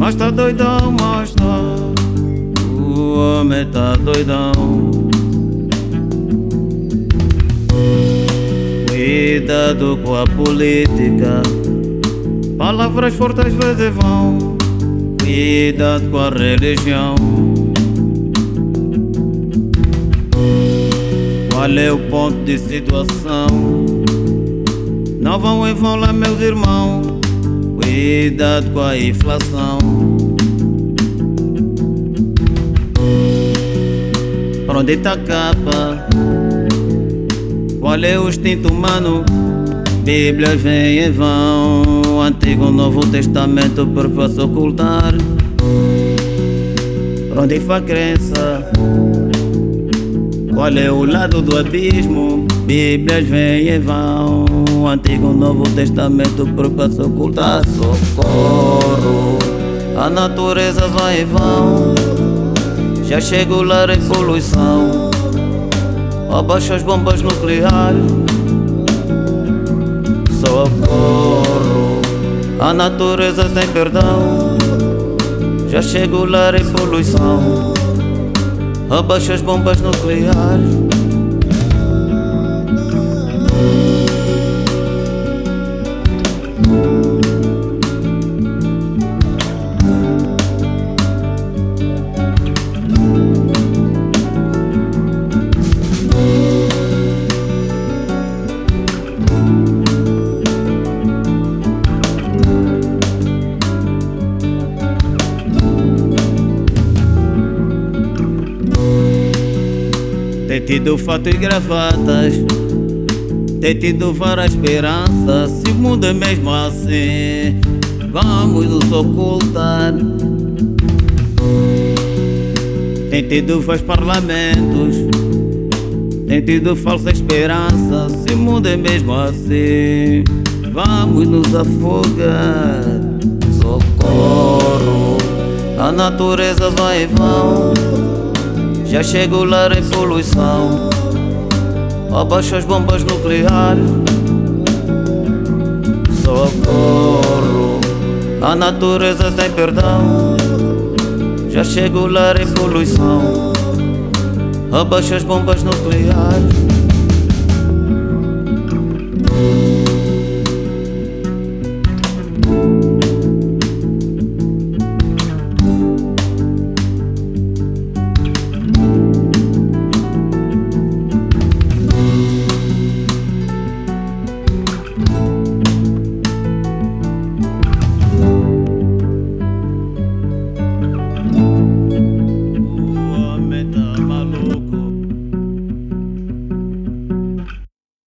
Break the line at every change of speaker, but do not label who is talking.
Mas tá doidão, mas tá. O homem tá doidão. Cuidado com a política, palavras fortes às vezes vão. Cuidado com a religião. Qual é o ponto de situação? Não vão em vão lá, meus irmãos. Cuidado com a inflação. Pra onde tá a capa? Qual é o instinto humano? Bíblias vêm em vão. Antigo, Novo Testamento para ocultar. Pra onde foi a crença? Qual é o lado do abismo? Bíblias vêm em vão. Antigo, Novo Testamento para ocultar. Socorro, a natureza vai em vão. Já chega o lar em poluição. Abaixa as bombas nucleares. Socorro, a natureza tem perdão. Já chega o lar em poluição. Abaixa as bombas nucleares. Tem tido fato e gravatas, tem tido várias esperanças. Se o mundo é mesmo assim, vamos nos ocultar. Tem tido vários parlamentos, tem tido falsa esperança. Se o mundo é mesmo assim, vamos nos afogar. Socorro, a natureza vai em vão. Já chega o lar em poluição. Abaixa as bombas nucleares. Socorro, a natureza tem perdão. Já chega o lar em poluição. Abaixa as bombas nucleares.